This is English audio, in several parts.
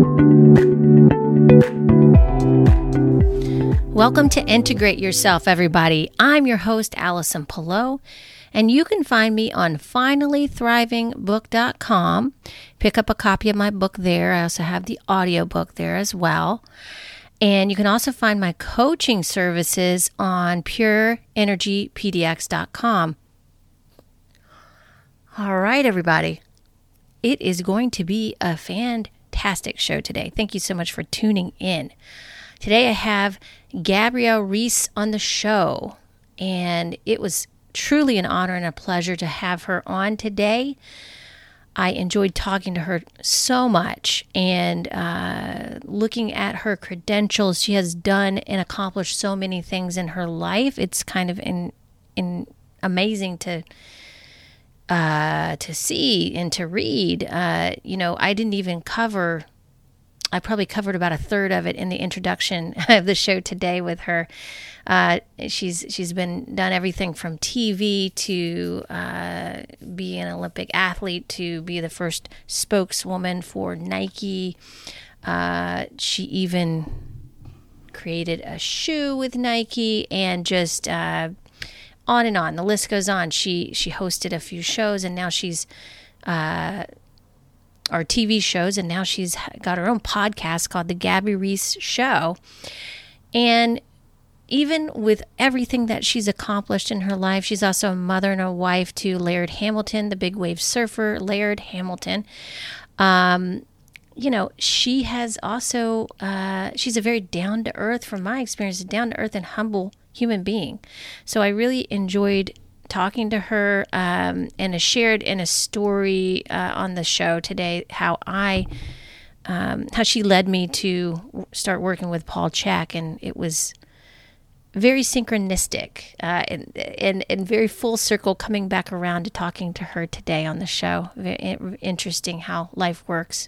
Welcome to Integrate Yourself, everybody. I'm your host, Allison Pillow, and you can find me on finallythrivingbook.com. Pick up a copy of my book there. I also have the audiobook there as well. And you can also find my coaching services on pureenergypdx.com. All right, everybody. It is going to be a fantastic show today. Thank you so much for tuning in. Today I have Gabrielle Reese on the show, and it was truly an honor and a pleasure to have her on today. I enjoyed talking to her so much and looking at her credentials. She has done and accomplished so many things in her life. It's kind of amazing to see and to read. I didn't even cover. I probably covered about a third of it in the introduction of the show today with her. She's done everything from TV to be an Olympic athlete to be the first spokeswoman for Nike. She even created a shoe with Nike, and just on and on. The list goes on. She hosted a few shows, and now she's our TV shows, and now she's got her own podcast called The Gabby Reese Show. And even with everything that she's accomplished in her life, she's also a mother and a wife to Laird Hamilton, the big wave surfer, Laird Hamilton. She has also, she's a very down-to-earth, from my experience, a down-to-earth and humble human being. So I really enjoyed talking to her, and I shared in a story on the show today how she led me to start working with Paul Chek, and it was very synchronistic and very full circle, coming back around to talking to her today on the show. Very interesting how life works.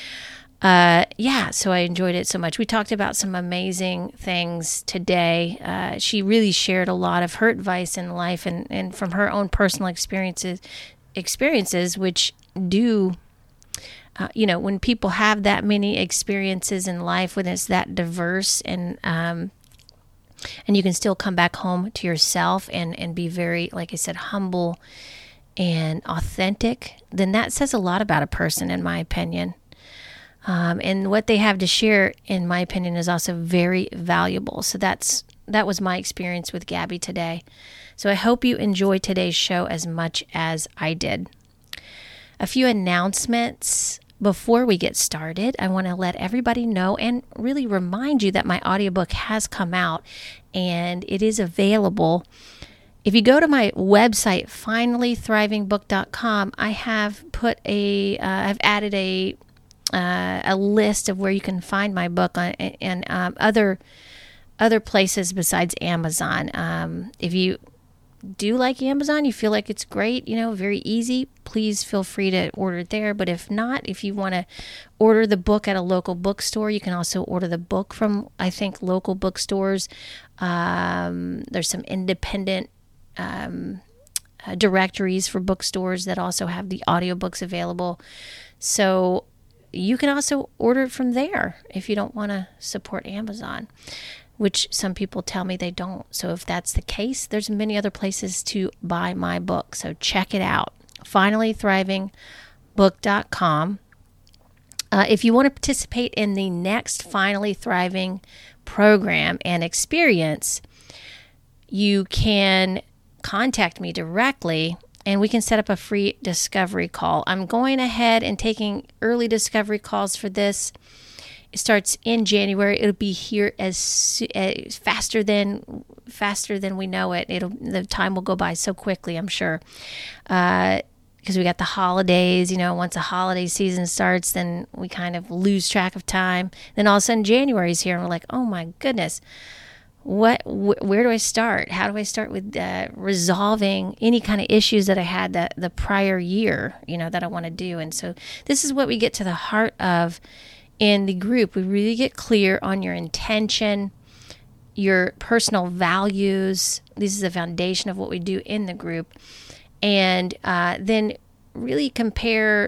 So I enjoyed it so much. We talked about some amazing things today. She really shared a lot of her advice in life and from her own personal experiences, which do, when people have that many experiences in life, when it's that diverse and you can still come back home to yourself and be very, like I said, humble and authentic, then that says a lot about a person, in my opinion. And what they have to share, in my opinion, is also very valuable. So that was my experience with Gabby today. So I hope you enjoyed today's show as much as I did. A few announcements before we get started. I want to let everybody know and really remind you that my audiobook has come out and it is available. If you go to my website, finallythrivingbook.com, I have I've added a list of where you can find my book and other places besides Amazon. If you do like Amazon, you feel like it's great, very easy, please feel free to order it there. But if not, if you want to order the book at a local bookstore, you can also order the book from, I think, local bookstores. There's some independent directories for bookstores that also have the audiobooks available. So you can also order it from there if you don't want to support Amazon, which some people tell me they don't. So if that's the case, there's many other places to buy my book. So check it out, finallythrivingbook.com. If you want to participate in the next Finally Thriving program and experience, you can contact me directly and we can set up a free discovery call. I'm going ahead and taking early discovery calls for this. It starts in January. It'll be here as faster than we know it. The time will go by so quickly, I'm sure. Because we got the holidays, once the holiday season starts, then we kind of lose track of time. Then all of a sudden January's here and we're like, oh my goodness. Where do I start? How do I start with resolving any kind of issues that I had the prior year, that I want to do? And so this is what we get to the heart of in the group. We really get clear on your intention, your personal values. This is the foundation of what we do in the group. And then really compare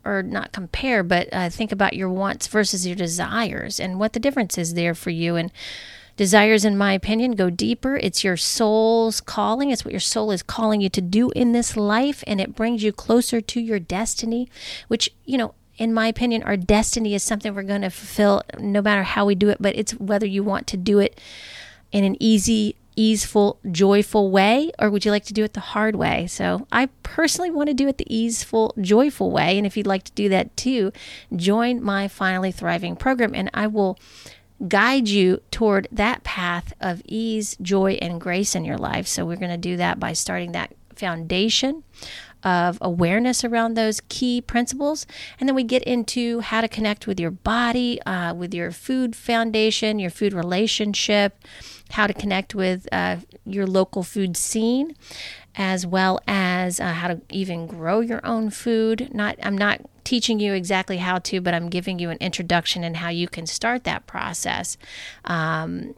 or not compare, but think about your wants versus your desires and what the difference is there for you. And desires, in my opinion, go deeper. It's your soul's calling. It's what your soul is calling you to do in this life, and it brings you closer to your destiny, which, in my opinion, our destiny is something we're going to fulfill no matter how we do it, but it's whether you want to do it in an easeful, joyful way, or would you like to do it the hard way? So I personally want to do it the easeful, joyful way. And if you'd like to do that too, join my Finally Thriving program, and I will guide you toward that path of ease, joy, and grace in your life. So we're going to do that by starting that foundation of awareness around those key principles. And then we get into how to connect with your body, with your food foundation, your food relationship, how to connect with your local food scene, as well as how to even grow your own food. I'm not teaching you exactly how to, but I'm giving you an introduction and how you can start that process. And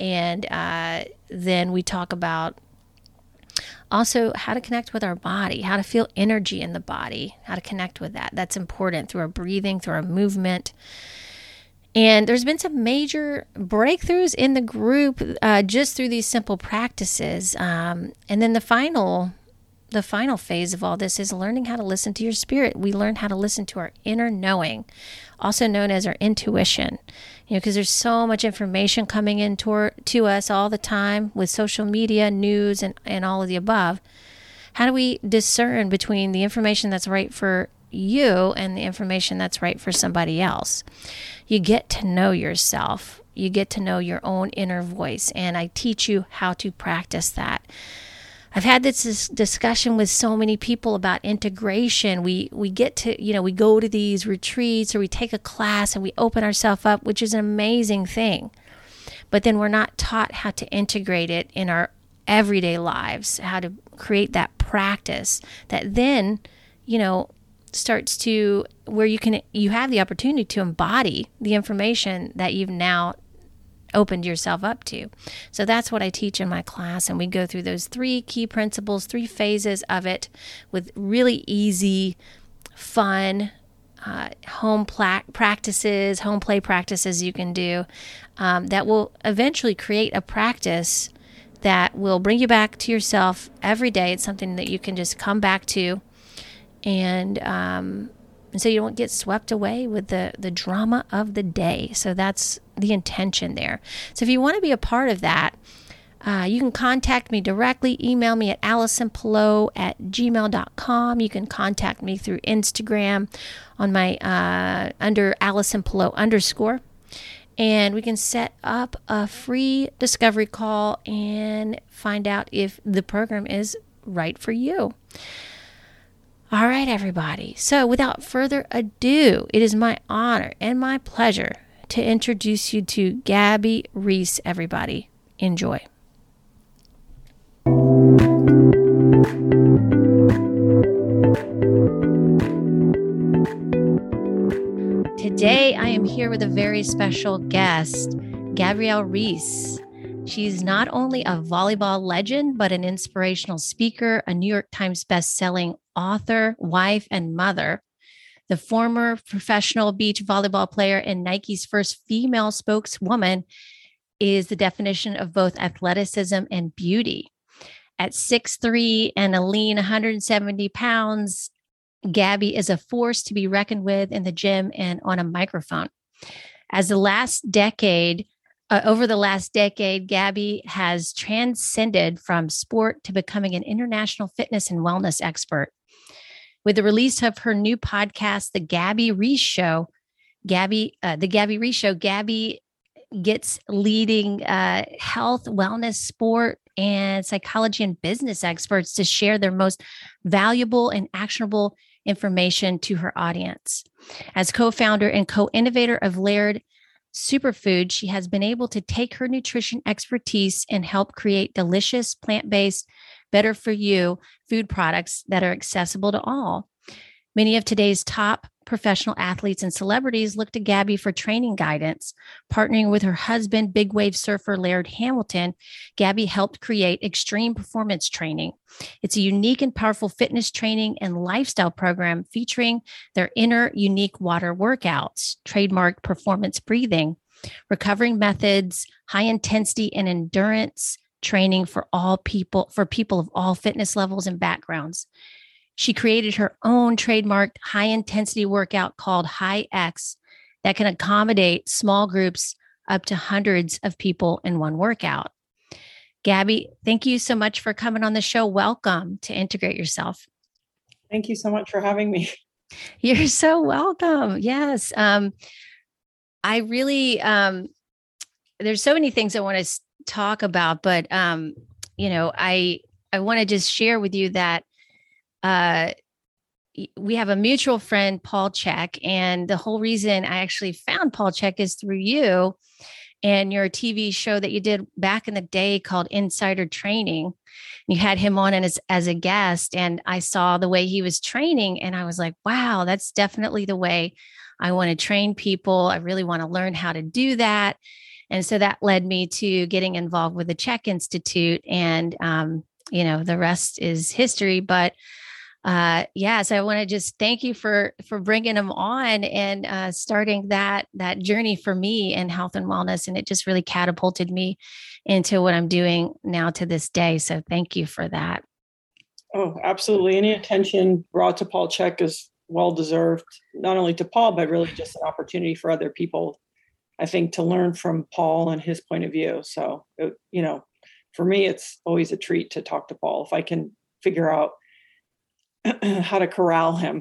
then we talk about also how to connect with our body, how to feel energy in the body, how to connect with that. That's important through our breathing, through our movement. And there's been some major breakthroughs in the group just through these simple practices. And then the final phase of all this is learning how to listen to your spirit. We learn how to listen to our inner knowing, also known as our intuition. Because there's so much information coming in to us all the time with social media, news, and all of the above. How do we discern between the information that's right for you and the information that's right for somebody else? You get to know yourself. You get to know your own inner voice, and I teach you how to practice that. I've had this discussion with so many people about integration. We get to, we go to these retreats or we take a class and we open ourselves up, which is an amazing thing. But then we're not taught how to integrate it in our everyday lives, how to create that practice that then, starts to where you have the opportunity to embody the information that you've now opened yourself up to. So that's what I teach in my class, and we go through those 3 key principles, 3 phases of it with really easy, fun home play practices you can do that will eventually create a practice that will bring you back to yourself every day. It's something that you can just come back to, and so you don't get swept away with the drama of the day. So that's the intention there. So if you want to be a part of that, you can contact me directly. Email me at AllisonPillow@gmail.com. You can contact me through Instagram on my under AllisonPillow_. And we can set up a free discovery call and find out if the program is right for you. All right, everybody. So without further ado, it is my honor and my pleasure to introduce you to Gabby Reece, everybody. Enjoy. Today, I am here with a very special guest, Gabrielle Reece. She's not only a volleyball legend, but an inspirational speaker, a New York Times best-selling author, wife, and mother. The former professional beach volleyball player and Nike's first female spokeswoman is the definition of both athleticism and beauty. At 6'3" and a lean 170 pounds, Gabby is a force to be reckoned with in the gym and on a microphone. Over the last decade, Gabby has transcended from sport to becoming an international fitness and wellness expert. With the release of her new podcast, The Gabby Reece Show, Gabby gets leading health, wellness, sport, and psychology and business experts to share their most valuable and actionable information to her audience. As co-founder and co-innovator of Laird Superfood, she has been able to take her nutrition expertise and help create delicious, plant-based, better for you food products that are accessible to all. Many of today's top professional athletes and celebrities look to Gabby for training guidance. Partnering with her husband, big wave surfer Laird Hamilton, Gabby helped create Extreme Performance Training. It's a unique and powerful fitness training and lifestyle program featuring their inner unique water workouts, trademark performance breathing, recovering methods, high intensity and endurance training for people of all fitness levels and backgrounds. She created her own trademarked high intensity workout called High X that can accommodate small groups up to hundreds of people in one workout. Gabby, thank you so much for coming on the show. Welcome to Integrate Yourself. Thank you so much for having me. You're so welcome. Yes. I really, there's so many things I want to talk about, but, I want to just share with you that uh, we have a mutual friend, Paul Chek, and the whole reason I actually found Paul Chek is through you and your TV show that you did back in the day called Insider Training. You had him on as a guest, and I saw the way he was training, and I was like, wow, that's definitely the way I want to train people. I really want to learn how to do that. And so that led me to getting involved with the Chek Institute, and the rest is history. But so I want to just thank you for bringing them on and starting that journey for me in health and wellness, and it just really catapulted me into what I'm doing now to this day. So thank you for that. Oh, absolutely. Any attention brought to Paul Chek is well deserved, not only to Paul, but really just an opportunity for other people, I think, to learn from Paul and his point of view. So, for me, it's always a treat to talk to Paul if I can figure out how to corral him.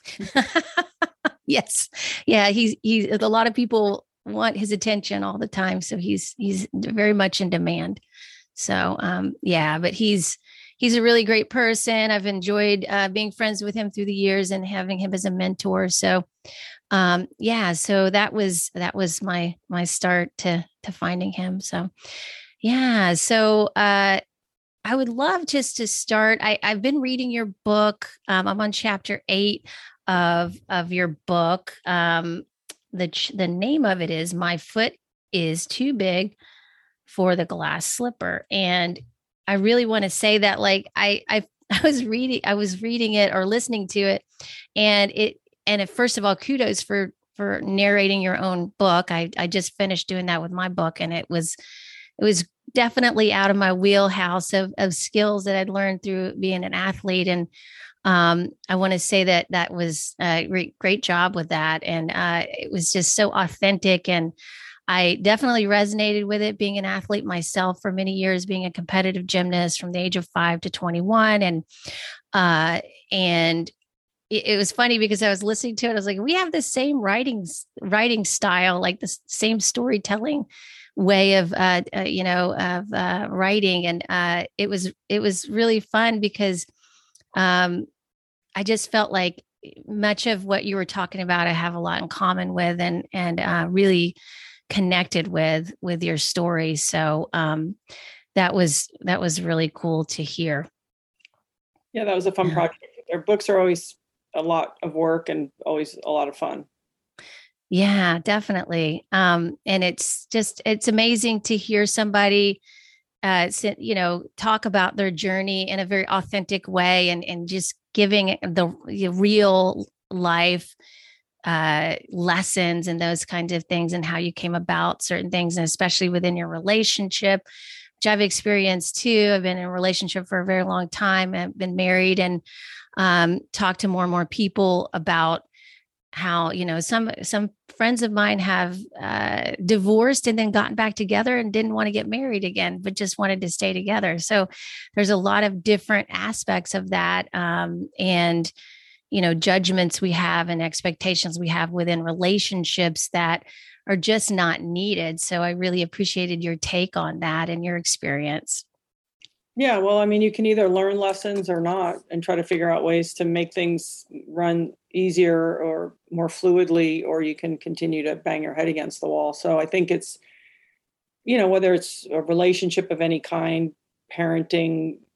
Yes. Yeah. He's a lot of people want his attention all the time. So he's very much in demand. So, but he's a really great person. I've enjoyed being friends with him through the years and having him as a mentor. So, so that was my start to finding him. So, yeah. So, I would love just to start. I've been reading your book. I'm on chapter 8 of your book. The name of it is "My Foot is Too Big for the Glass Slipper," and I really want to say that, like, I was reading it or listening to it, and first of all, kudos for narrating your own book. I just finished doing that with my book, and it was definitely out of my wheelhouse of skills that I'd learned through being an athlete. And I want to say that was a great job with that. And it was just so authentic. And I definitely resonated with it, being an athlete myself for many years, being a competitive gymnast from the age of 5 to 21. And it was funny because I was listening to it. I was like, we have the same writing style, like the same storytelling way of writing, and it was really fun because I just felt like much of what you were talking about I have a lot in common with, and really connected with your story. So that was really cool to hear. Yeah, that was a fun project. Their books are always a lot of work and always a lot of fun. Yeah, definitely. And it's amazing to hear somebody, talk about their journey in a very authentic way, and just giving the real life lessons and those kinds of things, and how you came about certain things, and especially within your relationship, which I've experienced too. I've been in a relationship for a very long time. I've been married, and talked to more and more people about how, some friends of mine have divorced and then gotten back together and didn't want to get married again, but just wanted to stay together. So there's a lot of different aspects of that, and judgments we have and expectations we have within relationships that are just not needed. So I really appreciated your take on that and your experience. Yeah, well, I mean, you can either learn lessons or not and try to figure out ways to make things run easier or more fluidly, or you can continue to bang your head against the wall. So I think it's, whether it's a relationship of any kind, parenting,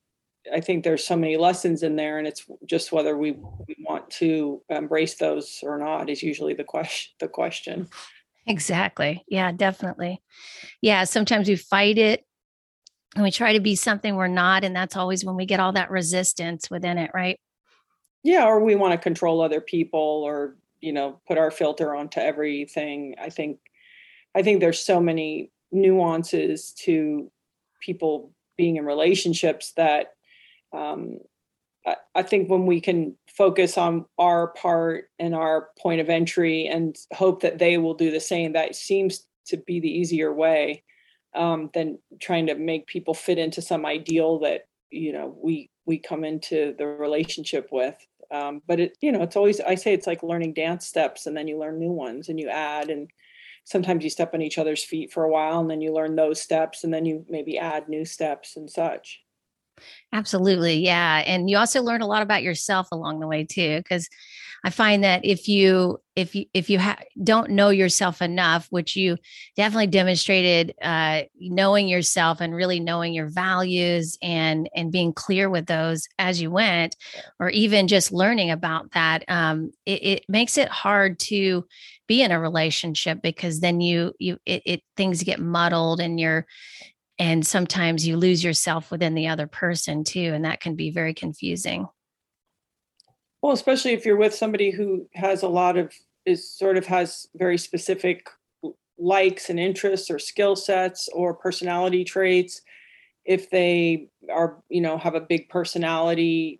I think there's so many lessons in there, and it's just whether we want to embrace those or not is usually the question. Exactly. Yeah, definitely. Yeah, sometimes we fight it and we try to be something we're not. And that's always when we get all that resistance within it, right? Yeah, or we want to control other people, or put our filter onto everything. I think there's so many nuances to people being in relationships that um, I think when we can focus on our part and our point of entry and hope that they will do the same, that seems to be the easier way than trying to make people fit into some ideal that we come into the relationship with. But it's always, I say it's like learning dance steps, and then you learn new ones and you add, and sometimes you step on each other's feet for a while, and then you learn those steps, and then you maybe add new steps and such. Absolutely. Yeah. And you also learn a lot about yourself along the way too, because I find that if you don't know yourself enough, which you definitely demonstrated, knowing yourself and really knowing your values and being clear with those as you went, or even just learning about that, it makes it hard to be in a relationship, because then things get muddled, and sometimes you lose yourself within the other person too, and that can be very confusing. Well, especially if you're with somebody who has a lot of is sort of has very specific likes and interests or skill sets or personality traits. If they are, have a big personality,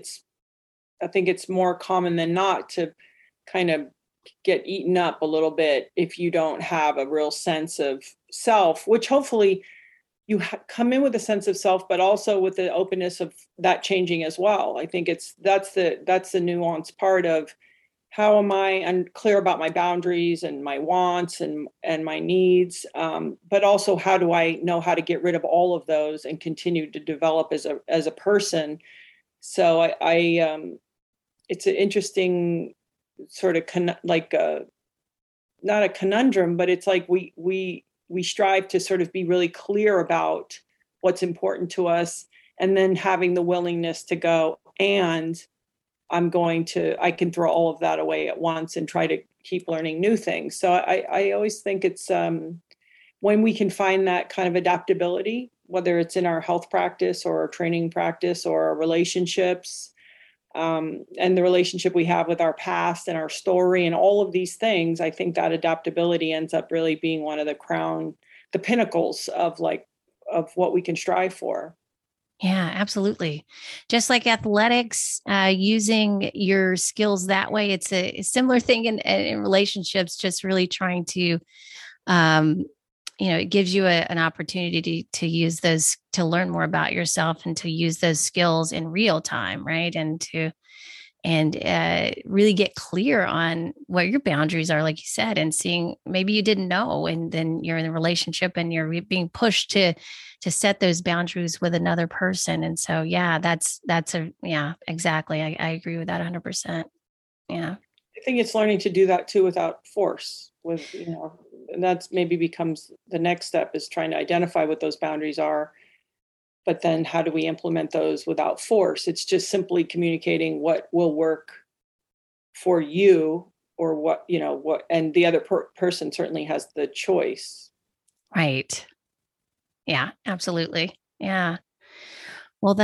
I think it's more common than not to kind of get eaten up a little bit if you don't have a real sense of self, which hopefully come in with a sense of self, but also with the openness of that changing as well. I think that's the nuanced part of how am I unclear about my boundaries and my wants and my needs, but also how do I know how to get rid of all of those and continue to develop as a person. So it's an interesting sort of not a conundrum, but it's like we strive to sort of be really clear about what's important to us, and then having the willingness to go, and I can throw all of that away at once and try to keep learning new things. So I always think it's when we can find that kind of adaptability, whether it's in our health practice or our training practice or our relationships, and the relationship we have with our past and our story and all of these things, I think that adaptability ends up really being one of the pinnacles of what we can strive for. Yeah, absolutely. Just like athletics, using your skills that way, it's a similar thing in relationships, just really trying to, um, it gives you an opportunity to use those, to learn more about yourself and to use those skills in real time, right? And really get clear on what your boundaries are, like you said, and seeing maybe you didn't know, and then you're in a relationship and you're being pushed to set those boundaries with another person. And so, yeah, yeah, exactly. I agree with that 100%. Yeah. I think it's learning to do that too without force. And that's maybe becomes the next step, is trying to identify what those boundaries are, but then how do we implement those without force? It's just simply communicating what will work for you, or what, and the other person certainly has the choice. Right. Yeah, absolutely. Yeah. Well,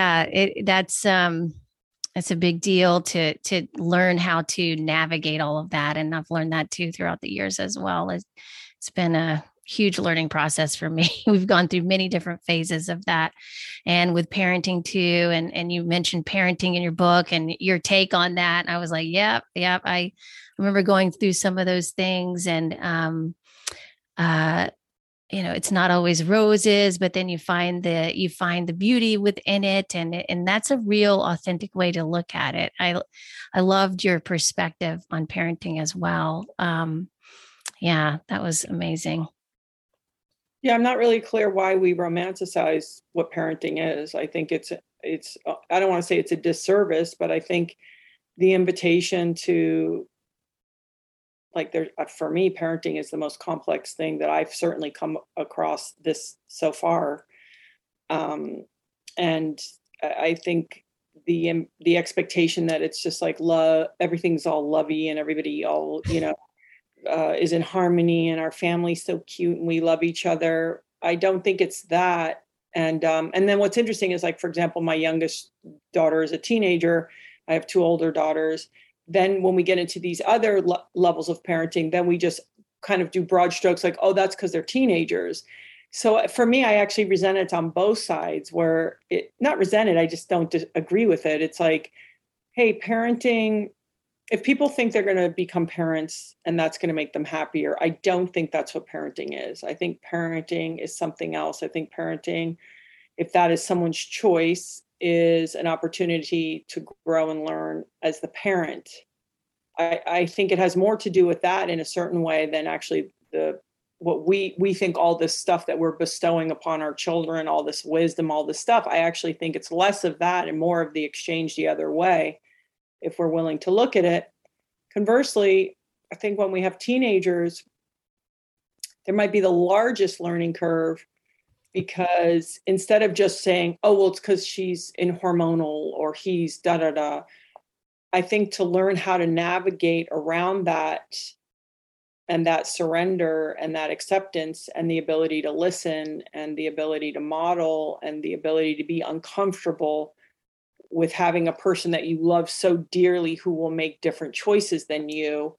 that's a big deal to learn how to navigate all of that. And I've learned that too throughout the years as well. It's been a huge learning process for me. We've gone through many different phases of that, and with parenting too. And you mentioned parenting in your book and your take on that. And I was like, yep, yep. I remember going through some of those things, and uh it's not always roses, but then you find the beauty within it, and that's a real authentic way to look at it. I loved your perspective on parenting as well. Yeah, that was amazing. Yeah, I'm not really clear why we romanticize what parenting is. I think it's I don't want to say it's a disservice, but I think the invitation to, like, there for me, parenting is the most complex thing that I've certainly come across this so far. And I think the expectation that it's just like love, everything's all lovey and everybody all, is in harmony and our family's so cute and we love each other. I don't think it's that. And then what's interesting is, like, for example, my youngest daughter is a teenager. I have two older daughters. Then when we get into these other levels of parenting, then we just kind of do broad strokes like, oh, that's because they're teenagers. So for me, I actually resent it on both sides, where it, not resent it, I just don't agree with it. It's like, hey, parenting, if people think they're going to become parents and that's going to make them happier, I don't think that's what parenting is. I think parenting is something else. I think parenting, if that is someone's choice, is an opportunity to grow and learn as the parent. I think it has more to do with that in a certain way than actually the what we think, all this stuff that we're bestowing upon our children, all this wisdom, all this stuff. I actually think it's less of that and more of the exchange the other way, if we're willing to look at it. Conversely, I think when we have teenagers, there might be the largest learning curve, because instead of just saying, oh, well, it's because she's in hormonal or he's da da da, I think to learn how to navigate around that, and that surrender and that acceptance and the ability to listen and the ability to model and the ability to be uncomfortable with having a person that you love so dearly who will make different choices than you,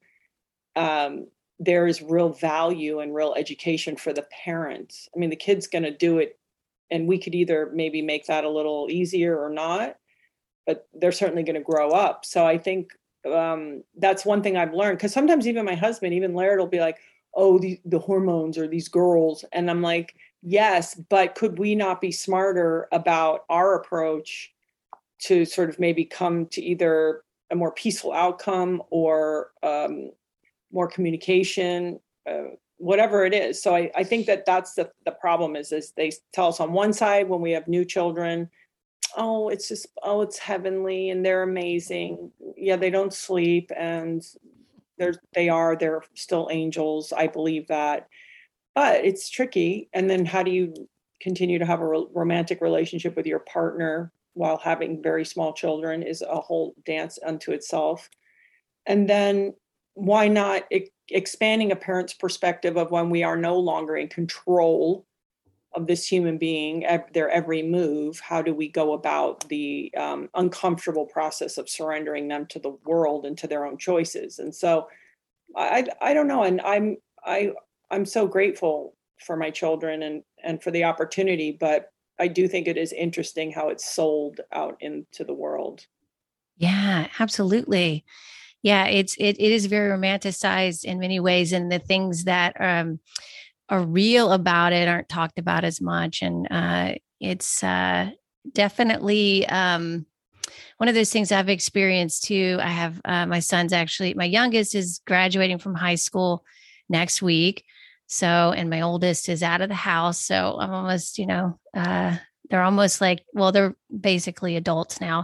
there is real value and real education for the parents. I mean, the kid's going to do it, and we could either maybe make that a little easier or not, but they're certainly going to grow up. So I think that's one thing I've learned, because sometimes even my husband, even Laird, will be like, oh, the hormones or these girls. And I'm like, yes, but could we not be smarter about our approach to sort of maybe come to either a more peaceful outcome or more communication, whatever it is. So I think that that's the problem is they tell us on one side when we have new children, oh, it's just, oh, it's heavenly and they're amazing. Yeah, they don't sleep and they're still angels. I believe that. But it's tricky. And then how do you continue to have a romantic relationship with your partner while having very small children is a whole dance unto itself. And then why not expanding a parent's perspective of when we are no longer in control of this human being, their every move, how do we go about the uncomfortable process of surrendering them to the world and to their own choices? And so I don't know. And I'm so grateful for my children and for the opportunity, but I do think it is interesting how it's sold out into the world. Yeah, absolutely. Yeah, it is very romanticized in many ways, and the things that are real about it aren't talked about as much. And it's definitely one of those things I've experienced too. I have my son's actually, my youngest is graduating from high school next week. So, and my oldest is out of the house. So I'm almost, they're almost like, well, they're basically adults now.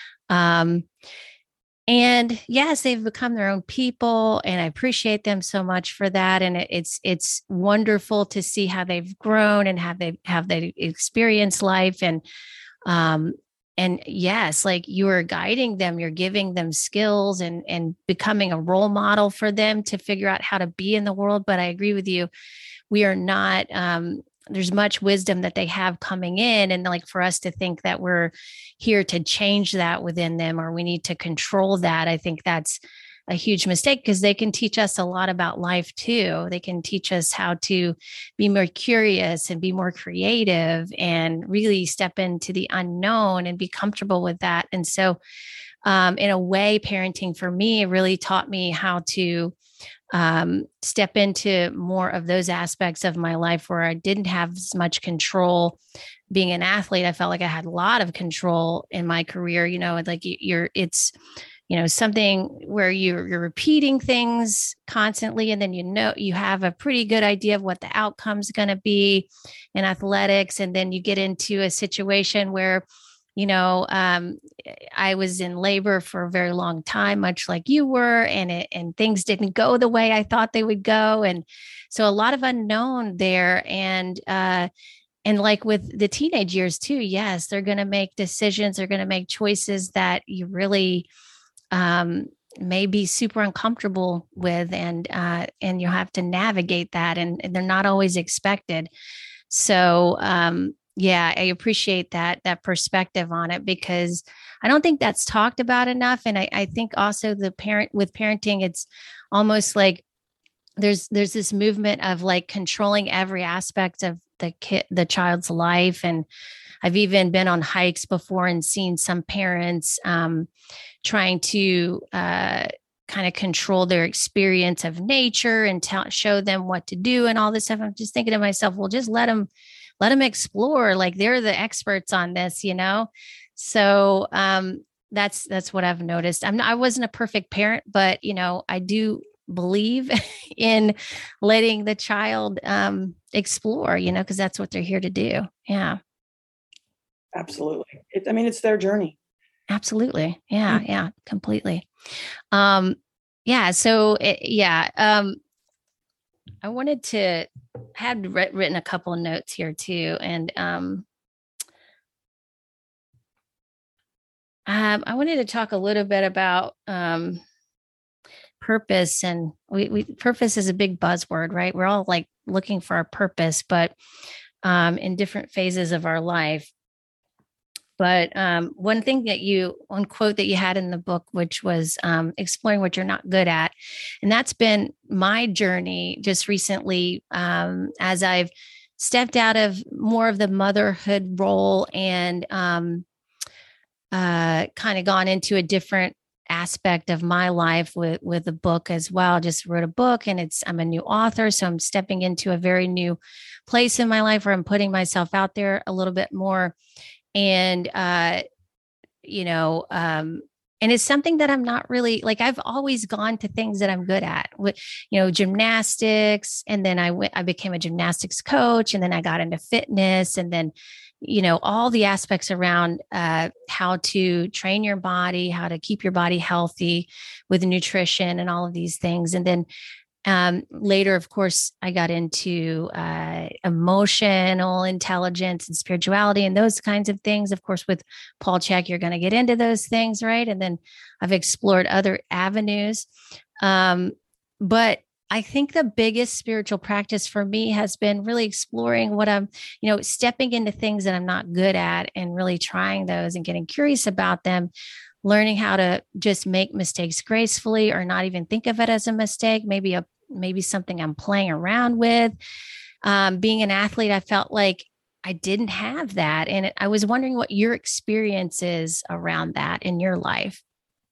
And yes, they've become their own people, and I appreciate them so much for that. And it's wonderful to see how they've grown and have they experienced life. And yes, like you are guiding them, you're giving them skills and becoming a role model for them to figure out how to be in the world. But I agree with you, we are not. There's much wisdom that they have coming in, and like for us to think that we're here to change that within them or we need to control that, I think that's a huge mistake, because they can teach us a lot about life too. They can teach us how to be more curious and be more creative and really step into the unknown and be comfortable with that. And so in a way, parenting for me really taught me how to step into more of those aspects of my life where I didn't have as much control. Being an athlete, I felt like I had a lot of control in my career, like it's, something where you're repeating things constantly. And then, you have a pretty good idea of what the outcome's going to be in athletics. And then you get into a situation where I was in labor for a very long time, much like you were, and things didn't go the way I thought they would go. And so a lot of unknown there. And And like with the teenage years too, yes, they're going to make decisions, they're going to make choices that you really um, may be super uncomfortable with, and you'll have to navigate that, and they're not always expected. So yeah, I appreciate that perspective on it, because I don't think that's talked about enough. And I think also the parent with parenting, it's almost like there's this movement of like controlling every aspect of the child's life. And I've even been on hikes before and seen some parents trying to kind of control their experience of nature and show them what to do and all this stuff. I'm just thinking to myself, well, just let them explore. Like they're the experts on this, you know? So that's what I've noticed. I wasn't a perfect parent, but you know, I do believe in letting the child explore, you know, because that's what they're here to do. Yeah. Absolutely. I mean, it's their journey. Absolutely. Yeah. Yeah. Completely. Um, yeah. So, I wanted to had written a couple of notes here too. And I wanted to talk a little bit about purpose. And purpose is a big buzzword, right? We're all like looking for our purpose, but in different phases of our life. But one quote that you had in the book, which was exploring what you're not good at. And that's been my journey just recently, as I've stepped out of more of the motherhood role and kind of gone into a different aspect of my life with a book as well. Just wrote a book, and I'm a new author. So I'm stepping into a very new place in my life where I'm putting myself out there a little bit more. And you know, and it's something that I'm not really like. I've always gone to things that I'm good at, with you know, gymnastics, and then I became a gymnastics coach, and then I got into fitness, and then you know, all the aspects around how to train your body, how to keep your body healthy with nutrition and all of these things. And then later, of course, I got into emotional intelligence and spirituality and those kinds of things. Of course, with Paul Chek, you're going to get into those things, right? And then I've explored other avenues. But I think the biggest spiritual practice for me has been really exploring what I'm, you know, stepping into things that I'm not good at and really trying those and getting curious about them, learning how to just make mistakes gracefully or not even think of it as a mistake, maybe something I'm playing around with. Being an athlete, I felt like I didn't have that. And I was wondering what your experience is around that in your life.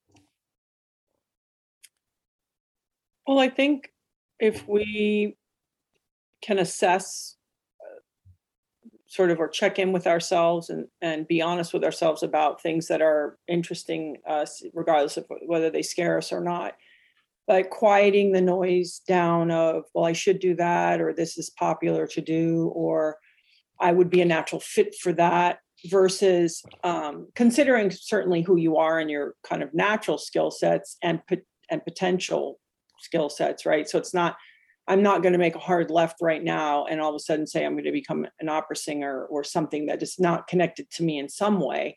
Well, I think if we can assess sort of or check in with ourselves and be honest with ourselves about things that are interesting us, regardless of whether they scare us or not, like quieting the noise down of, well, I should do that, or this is popular to do, or I would be a natural fit for that, versus considering certainly who you are and your kind of natural skill sets and potential skill sets, right? So it's not, I'm not going to make a hard left right now and all of a sudden say I'm going to become an opera singer or something that is not connected to me in some way.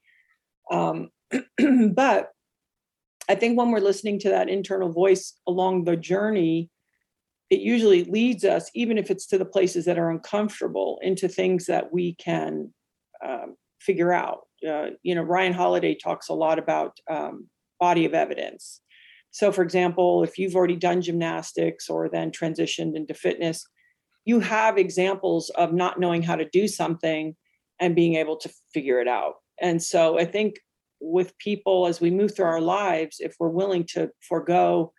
But I think when we're listening to that internal voice along the journey, it usually leads us, even if it's to the places that are uncomfortable, into things that we can figure out. You know, Ryan Holiday talks a lot about body of evidence. So, for example, if you've already done gymnastics or then transitioned into fitness, you have examples of not knowing how to do something and being able to figure it out. And so I think with people, as we move through our lives, if we're willing to forego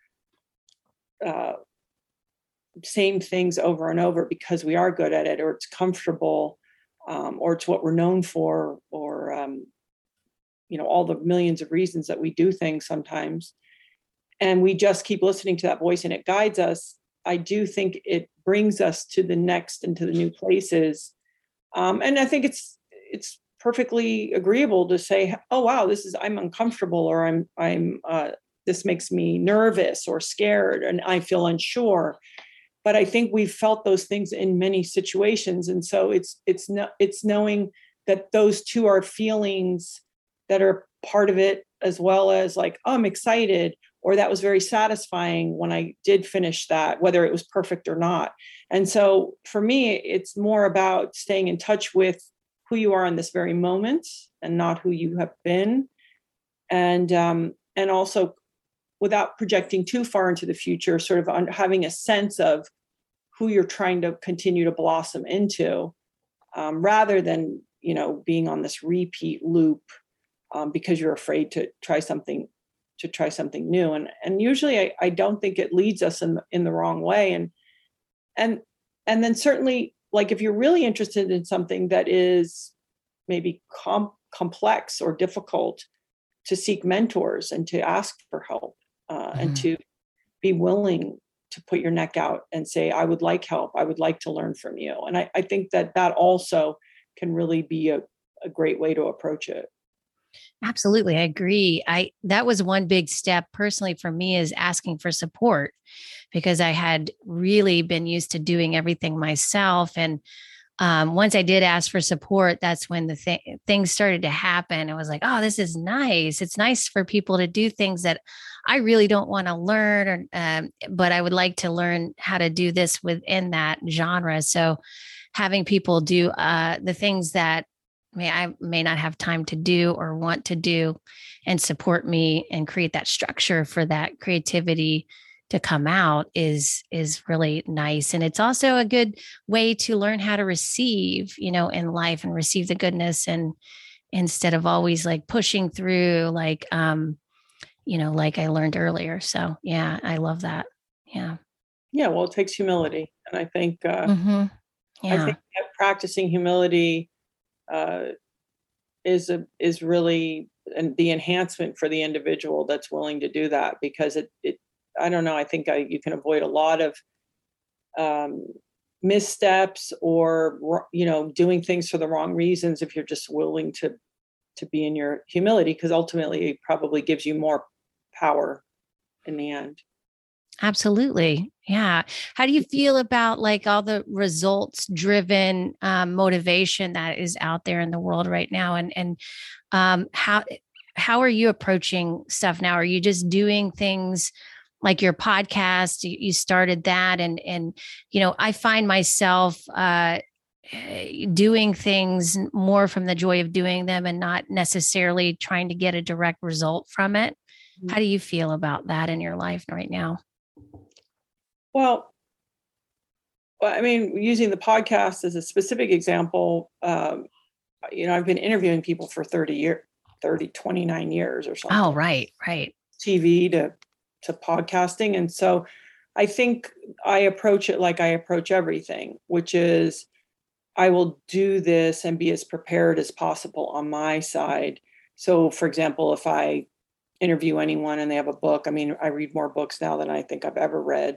same things over and over because we are good at it, or it's comfortable, or it's what we're known for, or, you know, all the millions of reasons that we do things sometimes, and we just keep listening to that voice and it guides us, I do think it brings us to the next and to the new places. And I think it's perfectly agreeable to say, oh, wow, I'm uncomfortable, or I'm this makes me nervous or scared and I feel unsure. but I think we've felt those things in many situations. And so it's knowing that those two are feelings that are part of it, as well as like, oh, I'm excited, or that was very satisfying when I did finish that, whether it was perfect or not. And so for me, it's more about staying in touch with who you are in this very moment and not who you have been. And also, without projecting too far into the future, sort of having a sense of who you're trying to continue to blossom into, rather than, being on this repeat loop, because you're afraid to try something new. And usually I don't think it leads us in the wrong way. And then certainly, like, if you're really interested in something that is maybe complex or difficult, to seek mentors and to ask for help, and to be willing to put your neck out and say, I would like help. I would like to learn from you. And I think that also can really be a great way to approach it. Absolutely. I agree. That was one big step personally for me, is asking for support, because I had really been used to doing everything myself. And once I did ask for support, that's when the things started to happen. It was like, oh, this is nice. It's nice for people to do things that I really don't want to learn, but I would like to learn how to do this within that genre. So having people do the things that I may not have time to do or want to do, and support me and create that structure for that creativity to come out is really nice. And it's also a good way to learn how to receive, in life, and receive the goodness, and instead of always like pushing through, like like I learned earlier. So yeah, I love that. Yeah. Yeah. Well, it takes humility. And I think, Yeah. I think that practicing humility is really the enhancement for the individual that's willing to do that, because it I don't know, I think you can avoid a lot of missteps, or doing things for the wrong reasons, if you're just willing to be in your humility, because ultimately it probably gives you more power in the end. Absolutely. Yeah. How do you feel about like all the results driven motivation that is out there in the world right now? And how are you approaching stuff now? Are you just doing things like your podcast? You started that, and I find myself doing things more from the joy of doing them, and not necessarily trying to get a direct result from it. How do you feel about that in your life right now? Well, I mean, using the podcast as a specific example, I've been interviewing people for 29 years or something. Oh, right. TV to podcasting. And so I think I approach it like I approach everything, which is I will do this and be as prepared as possible on my side. So, for example, if I interview anyone and they have a book, I mean, I read more books now than I think I've ever read,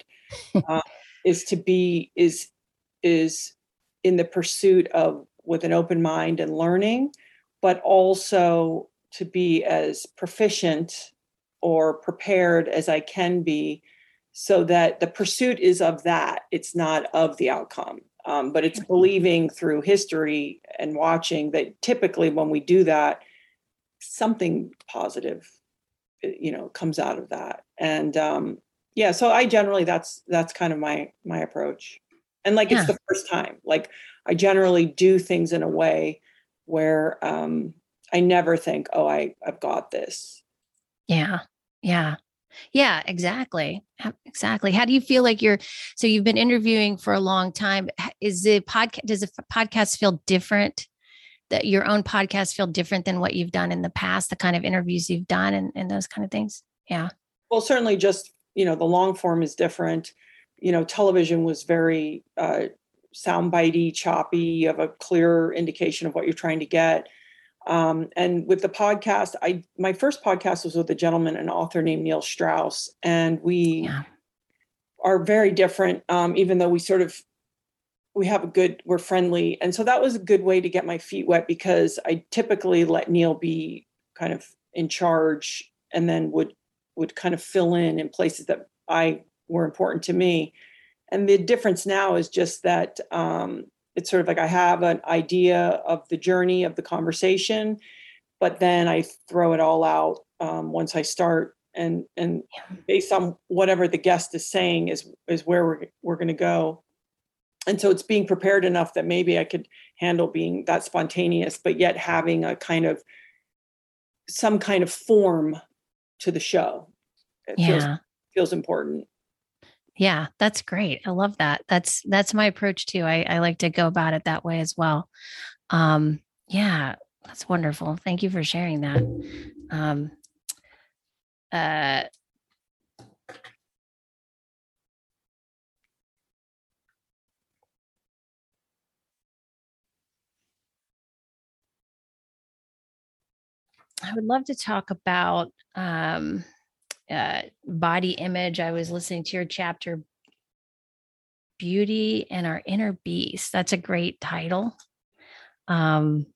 is in the pursuit of, with an open mind and learning, but also to be as proficient or prepared as I can be, so that the pursuit is of that. It's not of the outcome, but it's believing through history and watching that typically when we do that, something positive, comes out of that. And so I generally, that's kind of my approach. And like, it's the first time, like I generally do things in a way where I never think, oh, I've got this. Yeah. Exactly. How do you feel like so you've been interviewing for a long time. Does the podcast feel different? That your own podcast feel different than what you've done in the past, the kind of interviews you've done and those kind of things? Yeah. Well, certainly just, the long form is different. Television was very soundbitey, choppy. You have a clear indication of what you're trying to get. And with the podcast, my first podcast was with a gentleman, an author named Neil Strauss, and we are very different, even though we're friendly. And so that was a good way to get my feet wet, because I typically let Neil be kind of in charge, and then would kind of fill in places that were important to me. And the difference now is just that it's sort of like I have an idea of the journey of the conversation, but then I throw it all out once I start, and based on whatever the guest is saying is where we're going to go. And so it's being prepared enough that maybe I could handle being that spontaneous, but yet having a kind of some kind of form to the show. It feels important. Yeah, that's great. I love that. That's my approach too. I like to go about it that way as well. Yeah, that's wonderful. Thank you for sharing that. Um, uh, I would love to talk about body image. I was listening to your chapter, Beauty and Our Inner Beast. That's a great title. And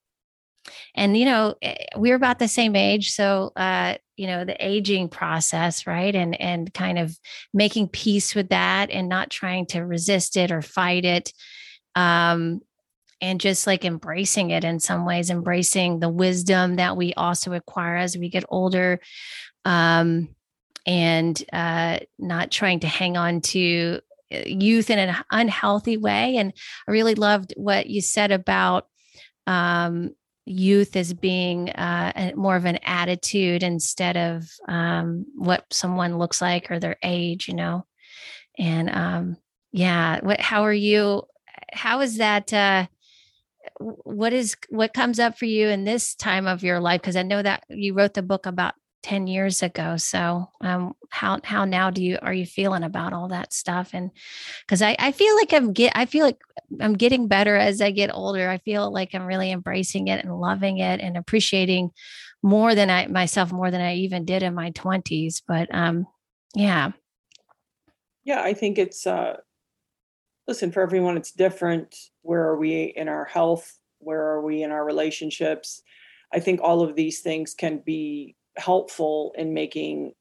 we're about the same age, so the aging process, right? And kind of making peace with that and not trying to resist it or fight it. And just like embracing it in some ways, embracing the wisdom that we also acquire as we get older, and not trying to hang on to youth in an unhealthy way. And I really loved what you said about youth as being more of an attitude instead of what someone looks like or their age, And how are you? How is that? What comes up for you in this time of your life? Because I know that you wrote the book about 10 years ago. So how now are you feeling about all that stuff? And because I feel like I'm getting better as I get older. I feel like I'm really embracing it and loving it and appreciating more than I even did in my 20s. But yeah. Yeah, I think it's listen, for everyone it's different. Where are we in our health? Where are we in our relationships? I think all of these things can be helpful in making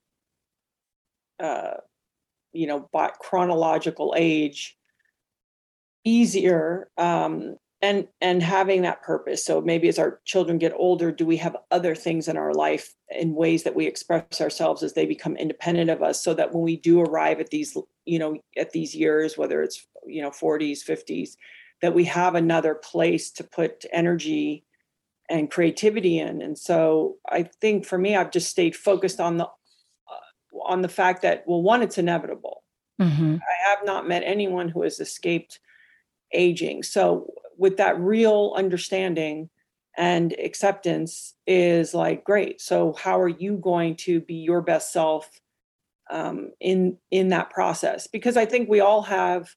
by chronological age easier, and having that purpose. So maybe as our children get older, do we have other things in our life in ways that we express ourselves as they become independent of us, so that when we do arrive at these years, whether it's 40s, 50s, that we have another place to put energy and creativity in. And so I think for me, I've just stayed focused on the fact that, well, one, it's inevitable. Mm-hmm. I have not met anyone who has escaped aging. So with that real understanding and acceptance is like, great. So how are you going to be your best self in that process? Because I think we all have,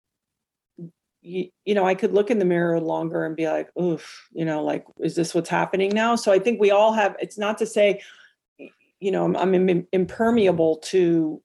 I could look in the mirror longer and be like, oof, like, is this what's happening now? So I think we all have, it's not to say, I'm impermeable to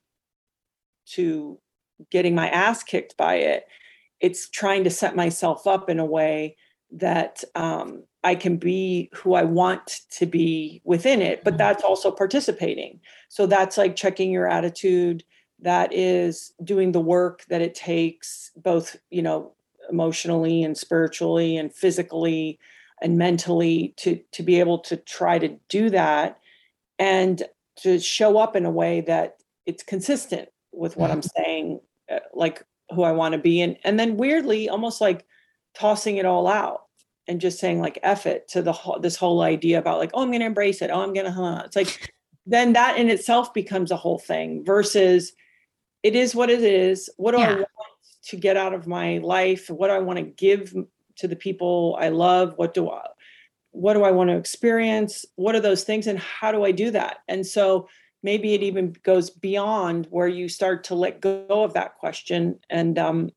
getting my ass kicked by it. It's trying to set myself up in a way that I can be who I want to be within it, but that's also participating. So that's like checking your attitude. That is doing the work that it takes, both, emotionally and spiritually and physically and mentally, to be able to try to do that and to show up in a way that it's consistent with what I'm saying, like who I want to be. And then weirdly, almost like tossing it all out and just saying like, F it to this whole idea about like, oh, I'm going to embrace it. Oh, I'm going to, it's like, then that in itself becomes a whole thing versus it is what it is. What do I want to get out of my life? What do I want to give to the people I love? What do I want to experience? What are those things? And how do I do that? And so maybe it even goes beyond where you start to let go of that question. And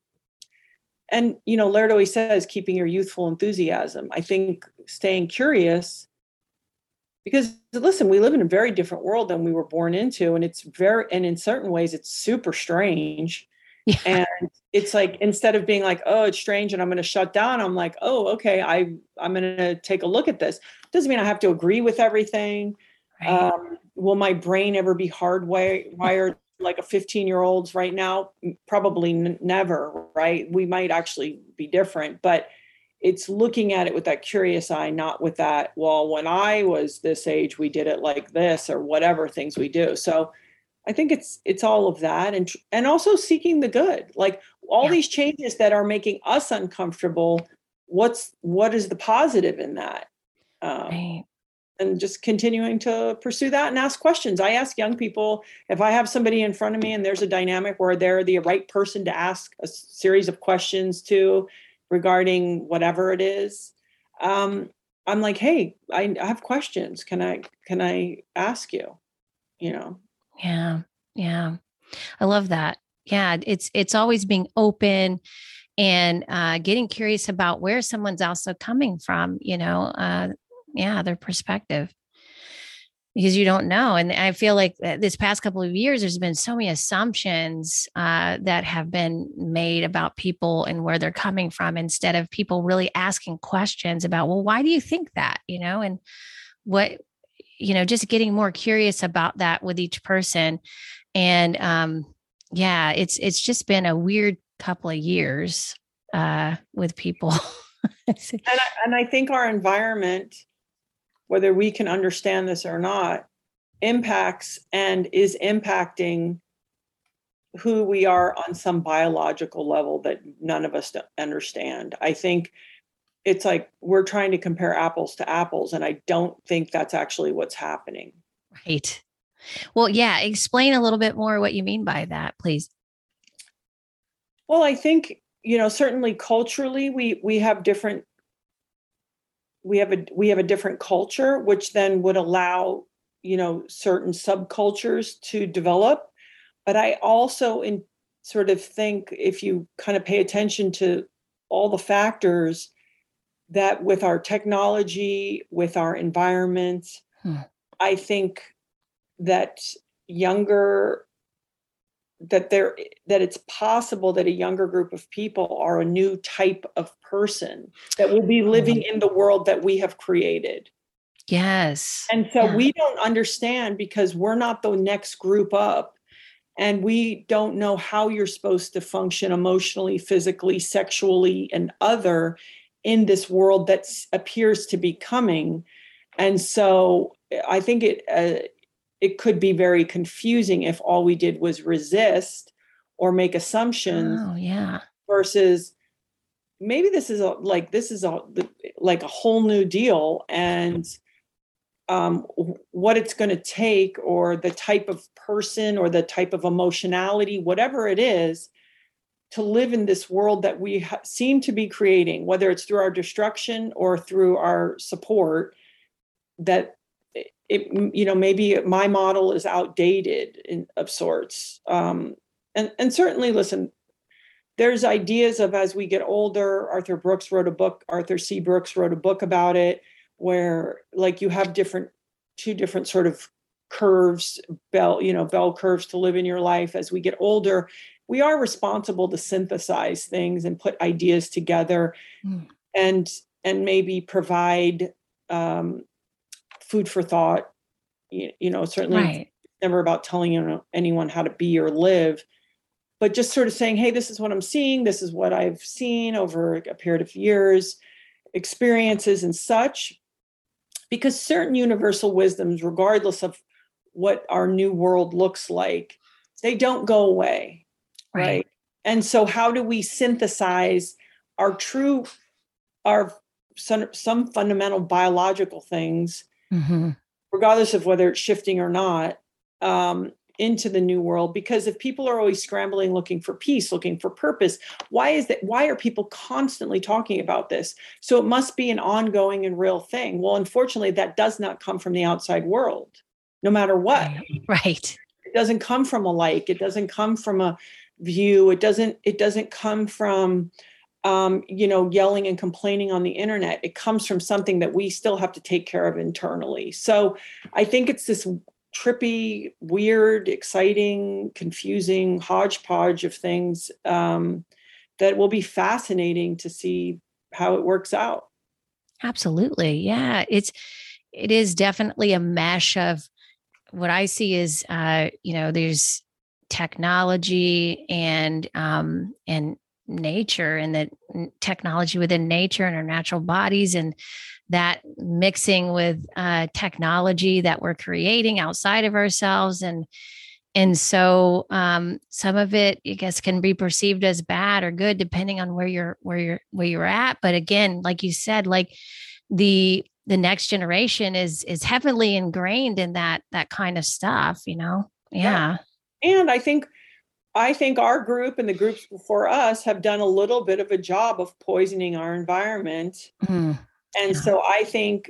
Laird always says, keeping your youthful enthusiasm. I think staying curious, because listen, we live in a very different world than we were born into. And and in certain ways, it's super strange. Yeah. And it's like, instead of being like, oh, it's strange and I'm going to shut down, I'm like, oh, okay, I'm going to take a look at this. Doesn't mean I have to agree with everything. Right. Will my brain ever be hardwired like a 15-year-olds right now? Probably never, right? We might actually be different, but it's looking at it with that curious eye, not with that, well, when I was this age, we did it like this or whatever things we do. So I think it's all of that, and also seeking the good. Like all Yeah. these changes that are making us uncomfortable, what is the positive in that? Um, Right. and just continuing to pursue that and ask questions. I ask young people, if I have somebody in front of me and there's a dynamic where they're the right person to ask a series of questions to regarding whatever it is, I'm like, hey, I have questions. Can I ask you? You know? Yeah. Yeah. I love that. Yeah. It's always being open and getting curious about where someone's also coming from, yeah, their perspective, because you don't know. And I feel like this past couple of years, there's been so many assumptions that have been made about people and where they're coming from, instead of people really asking questions about, well, why do you think that, and what, just getting more curious about that with each person. And yeah, it's just been a weird couple of years with people. And I think our environment, whether we can understand this or not, impacts and is impacting who we are on some biological level that none of us understand. I think it's like we're trying to compare apples to apples, and I don't think that's actually what's happening. Right. Well, yeah, explain a little bit more what you mean by that, please. Well, I think, certainly culturally we have different we have a different culture, which then would allow, certain subcultures to develop. But I also sort of think, if you kind of pay attention to all the factors, that with our technology, with our environment, Hmm. I think that younger that it's possible that a younger group of people are a new type of person that will be living in the world that we have created. Yes. And so Yeah. we don't understand, because we're not the next group up, and we don't know how you're supposed to function emotionally, physically, sexually, and other in this world that appears to be coming. And so I think it could be very confusing if all we did was resist or make assumptions, Oh, yeah. versus maybe this is like a whole new deal, and what it's going to take, or the type of person, or the type of emotionality, whatever it is, to live in this world that we seem to be creating, whether it's through our destruction or through our support, that maybe my model is outdated of sorts. And certainly, listen, there's ideas of, as we get older, Arthur C. Brooks wrote a book about it, where like you have two different sort of curves, bell curves to live in your life. As we get older, we are responsible to synthesize things and put ideas together, Mm. and maybe provide food for thought. Certainly Right. never about telling anyone how to be or live, but just sort of saying, hey, this is what I'm seeing. This is what I've seen over a period of years, experiences and such, because certain universal wisdoms, regardless of what our new world looks like, they don't go away. Right. Right. And so how do we synthesize our some fundamental biological things, Mm-hmm. regardless of whether it's shifting or not, into the new world? Because if people are always scrambling, looking for peace, looking for purpose, why is that? Why are people constantly talking about this? So it must be an ongoing and real thing. Well, unfortunately, that does not come from the outside world, no matter what. Right. It doesn't come from a like. It doesn't come from a view. It doesn't come from yelling and complaining on the internet. It comes from something that we still have to take care of internally. So I think it's this trippy, weird, exciting, confusing hodgepodge of things, that will be fascinating to see how it works out. Absolutely. Yeah. It is definitely a mesh of what I see is, there's technology and nature, and the technology within nature and our natural bodies, and that mixing with technology that we're creating outside of ourselves. And so some of it, I guess, can be perceived as bad or good depending on where you're at. But again, like you said, like the next generation is heavily ingrained in that kind of stuff, you know? Yeah. And I think our group and the groups before us have done a little bit of a job of poisoning our environment. Mm, And yeah. so I think,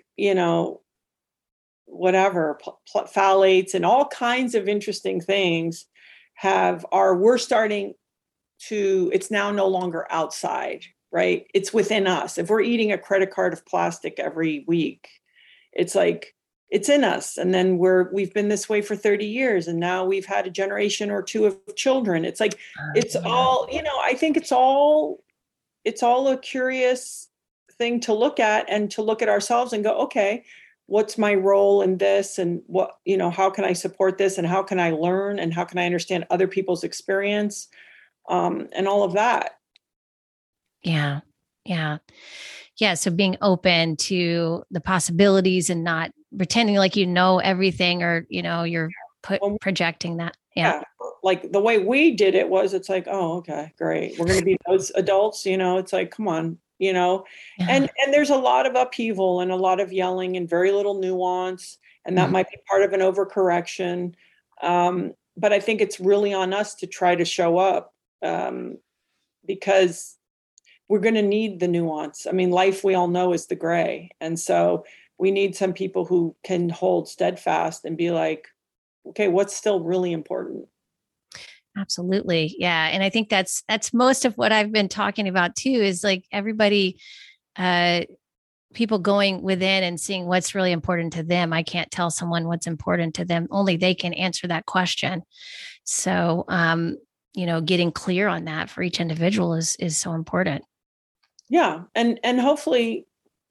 whatever phthalates and all kinds of interesting things we're starting to, it's now no longer outside, right? It's within us. If we're eating a credit card of plastic every week, it's like, it's in us. And then we've been this way for 30 years. And now we've had a generation or two of children. It's like, it's all, I think it's all a curious thing to look at, and to look at ourselves and go, okay, what's my role in this? And what, how can I support this? And how can I learn? And how can I understand other people's experience? And all of that. Yeah. Yeah. Yeah. So being open to the possibilities and not pretending like you know everything, or, you're projecting that. Yeah. Like the way we did it was, it's like, oh, okay, great. We're going to be those adults, it's like, come on, Yeah. and there's a lot of upheaval and a lot of yelling and very little nuance. And that might be part of an overcorrection. But I think it's really on us to try to show up, because we're going to need the nuance. I mean, life, we all know, is the gray. And so we need some people who can hold steadfast and be like, okay, what's still really important? Absolutely. Yeah. And I think that's most of what I've been talking about too, is like everybody, people going within and seeing what's really important to them. I can't tell someone what's important to them. Only they can answer that question. So, getting clear on that for each individual is so important. Yeah. And hopefully,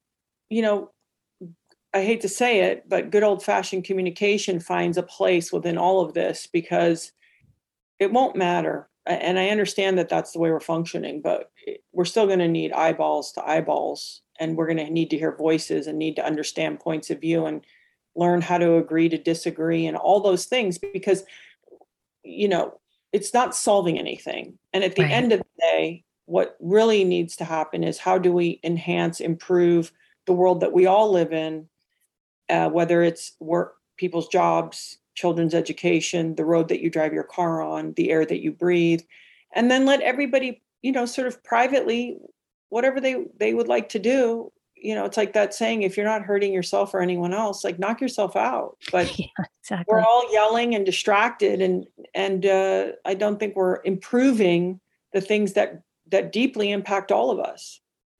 I hate to say it, but good old fashioned communication finds a place within all of this, because it won't matter. And I understand that that's the way we're functioning, but we're still going to need eyeballs to eyeballs, and we're going to need to hear voices and need to understand points of view and learn how to agree to disagree and all those things, because, it's not solving anything. And at the end of the day, what really needs to happen is, how do we enhance, improve the world that we all live in, whether it's work, people's jobs, children's education, the road that you drive your car on, the air that you breathe, and then let everybody, sort of privately, whatever they would like to do. It's like that saying, if you're not hurting yourself or anyone else, like, knock yourself out. But Yeah, exactly. We're all yelling and distracted, and I don't think we're improving the things that deeply impact all of us.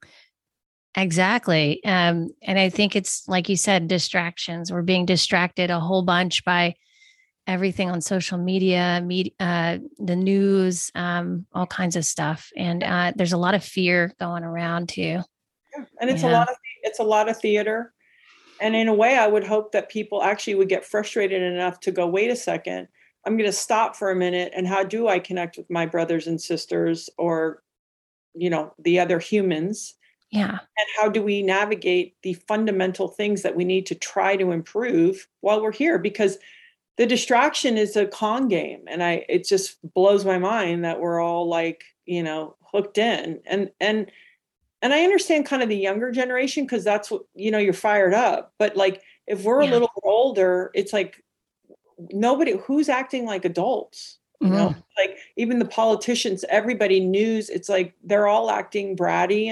Exactly. And I think it's like you said, distractions. We're being distracted a whole bunch by everything on social media, the news, all kinds of stuff. And there's a lot of fear going around too. Yeah. And it's a lot of theater. And in a way, I would hope that people actually would get frustrated enough to go, wait a second, I'm going to stop for a minute. And how do I connect with my brothers and sisters, or, the other humans? Yeah. And how do we navigate the fundamental things that we need to try to improve while we're here? Because the distraction is a con game. And it just blows my mind that we're all like, hooked in. And I understand kind of the younger generation, because that's what, you're fired up. But like, if we're a little bit older, it's like, who's acting like adults, like even the politicians, everybody, news, it's like, they're all acting bratty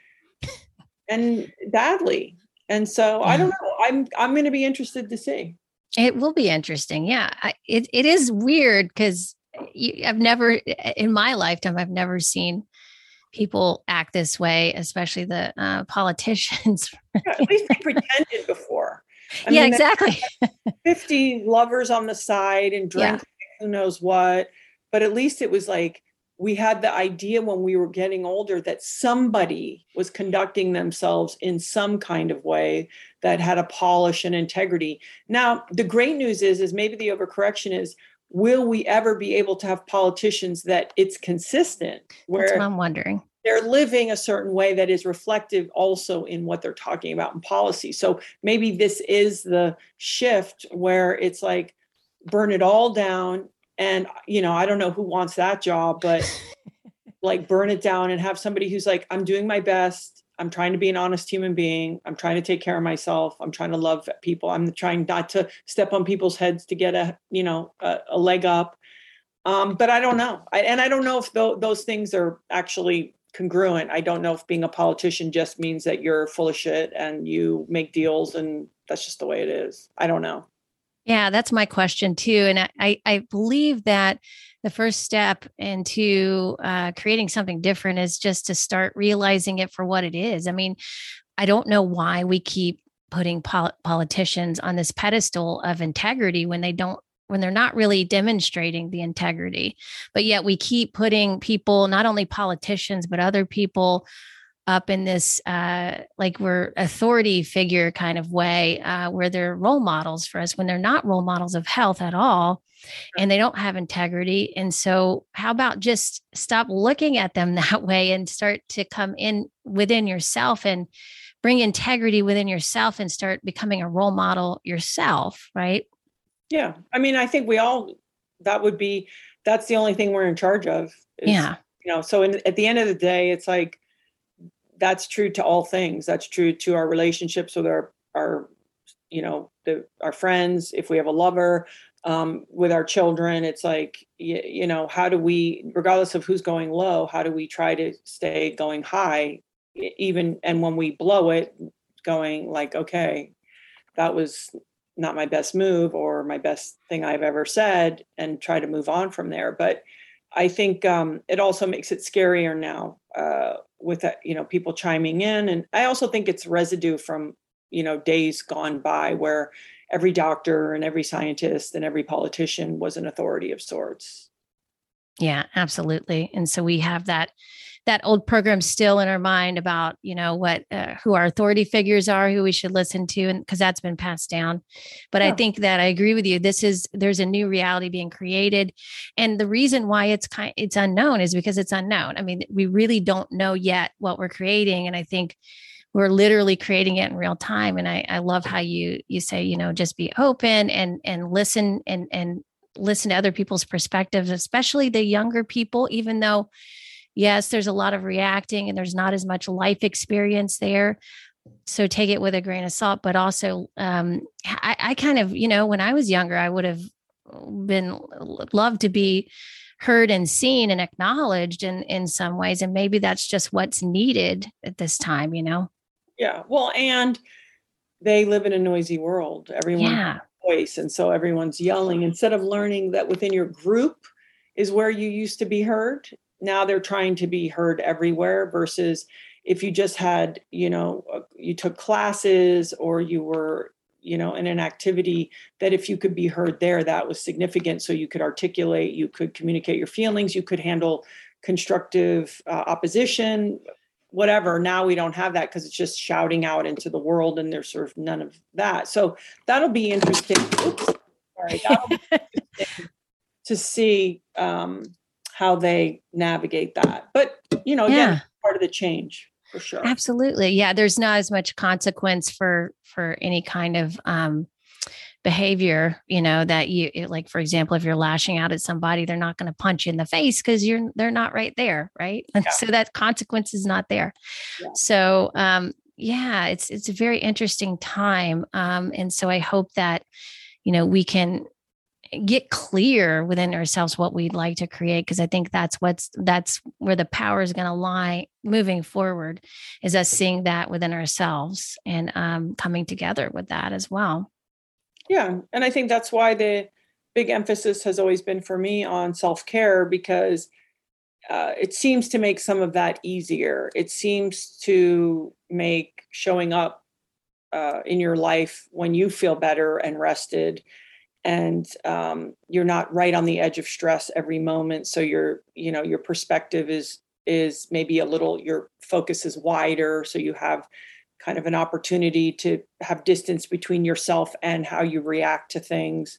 and badly. And so I don't know, I'm going to be interested to see. It will be interesting. Yeah. It is weird because I've never, in my lifetime, I've never seen people act this way, especially the politicians. At least they pretended before. I mean, exactly. 50 lovers on the side and drank who knows what. But at least it was like, we had the idea when we were getting older that somebody was conducting themselves in some kind of way that had a polish and integrity. Now, the great news is maybe the overcorrection is, will we ever be able to have politicians that it's consistent, That's what where I'm wondering. they're living a certain way that is reflective also in what they're talking about in policy? So maybe this is the shift where it's like, burn it all down. And, I don't know who wants that job, but like burn it down and have somebody who's like, I'm doing my best. I'm trying to be an honest human being. I'm trying to take care of myself. I'm trying to love people. I'm trying not to step on people's heads to get a leg up. But I don't know. I don't know if those things are actually congruent. I don't know if being a politician just means that you're full of shit and you make deals and that's just the way it is. I don't know. Yeah, that's my question too. And I believe that the first step into creating something different is just to start realizing it for what it is. I mean, I don't know why we keep putting politicians on this pedestal of integrity when they're not really demonstrating the integrity, but yet we keep putting people, not only politicians, but other people up in this like we're authority figure kind of way, where they're role models for us when they're not role models of health at all, and they don't have integrity. And so how about just stop looking at them that way and start to come in within yourself and bring integrity within yourself and start becoming a role model yourself, right? Yeah. I mean, I think that's the only thing we're in charge of is, Yeah. So at the end of the day, it's like, that's true to all things. That's true to our relationships with our our friends. If we have a lover, with our children, it's like, how do we, regardless of who's going low, how do we try to stay going high, and when we blow it, going like, okay, that was not my best move or my best thing I've ever said, and try to move on from there. But I think it also makes it scarier now with that, people chiming in. And I also think it's residue from, days gone by where every doctor and every scientist and every politician was an authority of sorts. Yeah, absolutely. And so we have that old program still in our mind about what who our authority figures are, who we should listen to, and because that's been passed down. But yeah. I think that I agree with you. There's a new reality being created, and the reason why it's unknown is because it's unknown. I mean, we really don't know yet what we're creating, and I think we're literally creating it in real time. And I love how you say, just be open and listen and listen to other people's perspectives, especially the younger people, even though yes, there's a lot of reacting and there's not as much life experience there. So take it with a grain of salt, but also I kind of, when I was younger, I would have loved to be heard and seen and acknowledged in some ways. And maybe that's just what's needed at this time, Yeah. Well, and they live in a noisy world. Everyone has a voice. And so everyone's yelling instead of learning that within your group is where you used to be heard. Now they're trying to be heard everywhere versus if you just had, you took classes or you were, in an activity that if you could be heard there, that was significant. So you could articulate, you could communicate your feelings, you could handle constructive opposition, whatever. Now we don't have that because it's just shouting out into the world and there's sort of none of that. So that'll be interesting. That'll be interesting to see how they navigate that. But, again, part of the change for sure. Absolutely. Yeah. There's not as much consequence for any kind of behavior, that you like, for example, if you're lashing out at somebody, they're not going to punch you in the face because they're not right there. Right. Yeah. So that consequence is not there. Yeah. So, it's a very interesting time. And so I hope that, we can get clear within ourselves what we'd like to create, because I think that's where the power is going to lie moving forward, is us seeing that within ourselves and coming together with that as well. Yeah. And I think that's why the big emphasis has always been for me on self-care, because it seems to make some of that easier. It seems to make showing up in your life when you feel better and rested, and you're not right on the edge of stress every moment. So your perspective is maybe a little, your focus is wider. So you have kind of an opportunity to have distance between yourself and how you react to things.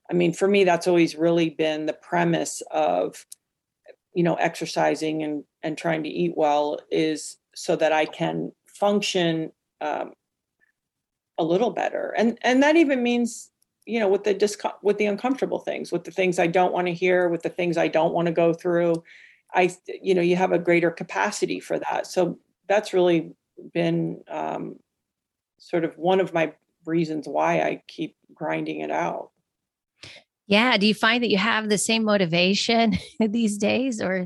I mean, for me, that's always really been the premise of, exercising and trying to eat well, is so that I can function a little better. And that even means, with with the uncomfortable things, with the things I don't want to hear, with the things I don't want to go through. You have a greater capacity for that. So that's really been sort of one of my reasons why I keep grinding it out. Yeah. Do you find that you have the same motivation these days or?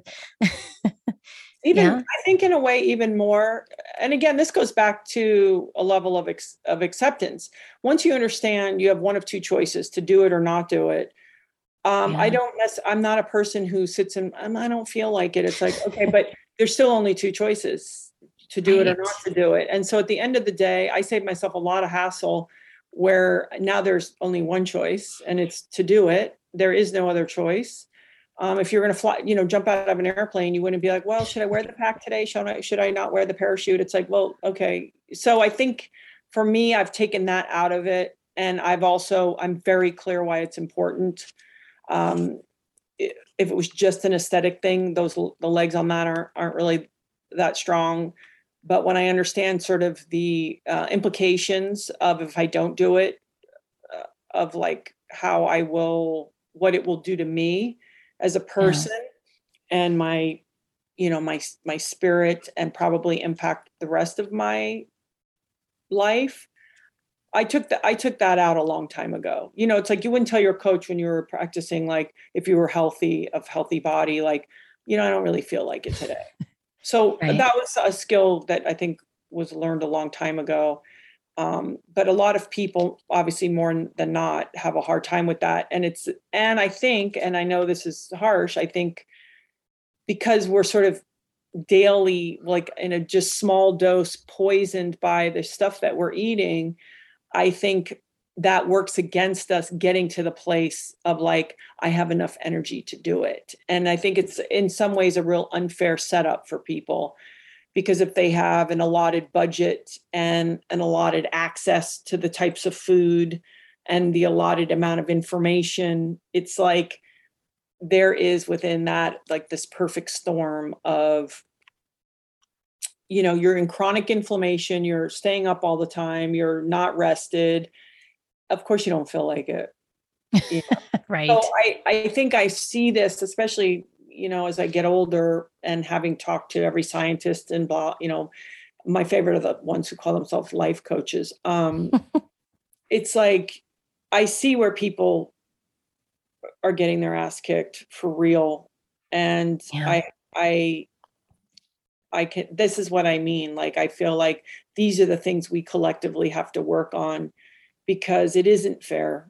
Even, Yeah. I think in a way, even more. And again, this goes back to a level of acceptance. Once you understand you have one of two choices, to do it or not do it. I Yeah. don't I'm not a person who sits and I don't feel like it. It's like, okay, but there's still only two choices, to do it or Right. not to do it. And so at the end of the day, I save myself a lot of hassle, where now there's only one choice, and it's to do it. There is no other choice. If you're going to fly, jump out of an airplane, you wouldn't be like, well, should I wear the pack today? Should I not wear the parachute? It's like, well, okay. So I think for me, I've taken that out of it. And I'm very clear why it's important. Um, if it was just an aesthetic thing, the legs on that aren't really that strong. But when I understand sort of the implications of, if I don't do it, of like what it will do to me as a Yeah. person, and my spirit, and probably impact the rest of my life. I took that out a long time ago. It's like you wouldn't tell your coach when you were practicing, like, if you were healthy body, like, I don't really feel like it today. So Right. that was a skill that I think was learned a long time ago. But a lot of people, obviously more than not, have a hard time with that. And I think, and I know this is harsh, I think because we're sort of daily, like in a just small dose, poisoned by the stuff that we're eating, I think that works against us getting to the place of like, I have enough energy to do it. And I think it's in some ways a real unfair setup for people, because if they have an allotted budget and an allotted access to the types of food and the allotted amount of information, it's like there is within that, like, this perfect storm of, you're in chronic inflammation, you're staying up all the time, you're not rested. Of course, you don't feel like it. Yeah. So Right. I think I see this, especially, as I get older, and having talked to every scientist and blah, my favorite are the ones who call themselves life coaches. It's like, I see where people are getting their ass kicked for real. And Yeah. I, this is what I mean. Like, I feel like these are the things we collectively have to work on, because it isn't fair.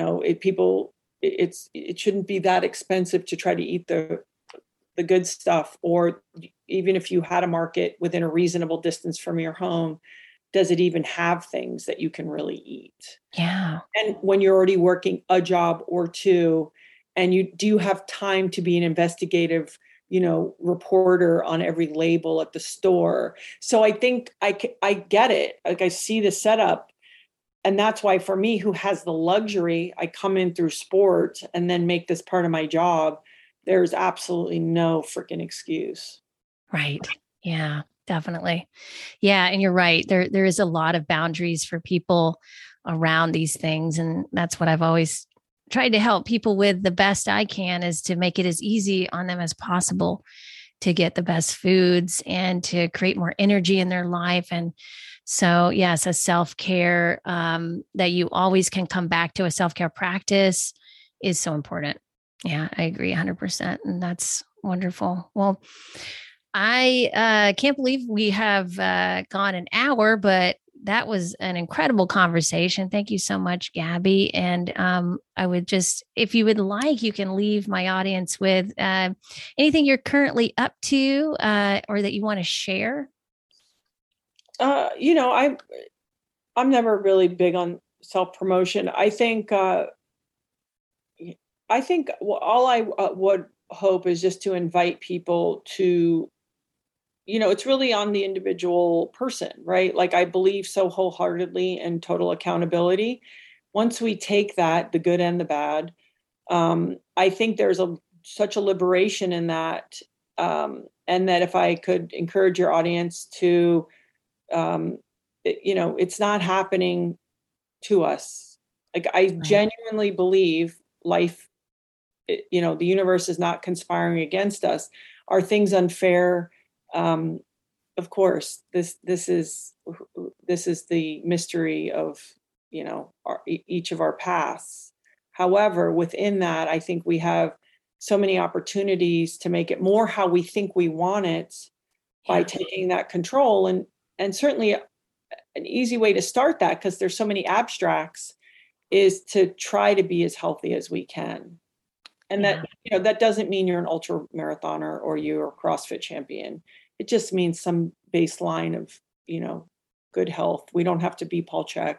It shouldn't be that expensive to try to eat the good stuff. Or even if you had a market within a reasonable distance from your home, does it even have things that you can really eat? Yeah. And when you're already working a job or two, and you have time to be an investigative, reporter on every label at the store. So I think I get it. Like, I see the setup. And that's why, for me, who has the luxury, I come in through sport and then make this part of my job. There's absolutely no freaking excuse. Right. Yeah, definitely. Yeah, and you're right. There is a lot of boundaries for people around these things, and that's what I've always tried to help people with the best I can, is to make it as easy on them as possible to get the best foods and to create more energy in their life. And so, yes, a self-care, that you always can come back to, a self-care practice, is so important. Yeah, I agree 100%. And that's wonderful. Well, I can't believe we have gone an hour, but that was an incredible conversation. Thank you so much, Gabby. And I would just, if you would like, you can leave my audience with anything you're currently up to, or that you want to share. Uh, you know, I I'm never really big on self promotion. I think all I would hope is just to invite people to, it's really on the individual person, right? Like, I believe so wholeheartedly in total accountability. Once we take that, the good and the bad, I think there's such a liberation in that. And that if I could encourage your audience to, it's not happening to us. Like, I genuinely believe life, the universe is not conspiring against us. Are things unfair? Of course, this is the mystery of, each of our paths. However, within that, I think we have so many opportunities to make it more how we think we want it by taking that control. And certainly an easy way to start that, because there's so many abstracts, is to try to be as healthy as we can. And that doesn't mean you're an ultra marathoner or you're a CrossFit champion. It just means some baseline of, good health. We don't have to be Paul Chek.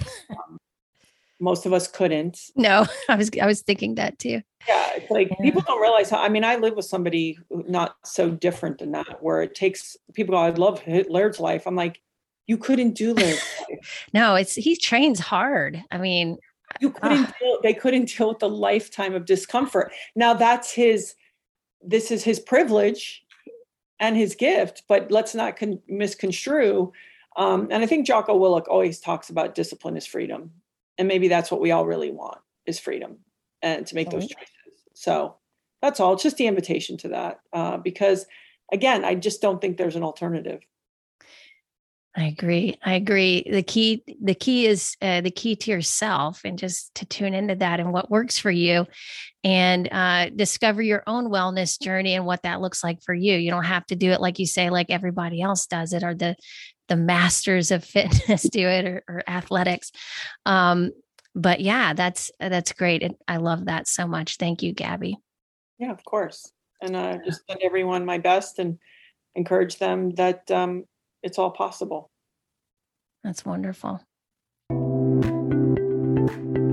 Most of us couldn't. No, I was thinking that too. Yeah, it's like people don't realize how. I mean, I live with somebody not so different than that, where it takes people go, I'd love Laird's life. I'm like, you couldn't do Laird's life. No, he trains hard. I mean, they couldn't deal with the lifetime of discomfort. Now this is his privilege and his gift, but let's not misconstrue. And I think Jocko Willink always talks about discipline is freedom. And maybe that's what we all really want, is freedom and to make those choices. So that's all. It's just the invitation to that. Because again, I just don't think there's an alternative. I agree. The key is the key to yourself, and just to tune into that and what works for you, and discover your own wellness journey and what that looks like for you. You don't have to do it, like you say, like everybody else does it, or the masters of fitness do it, or athletics. But yeah, that's great. And I love that so much. Thank you, Gabby. Yeah, of course. And just send everyone my best and encourage them that it's all possible. That's wonderful.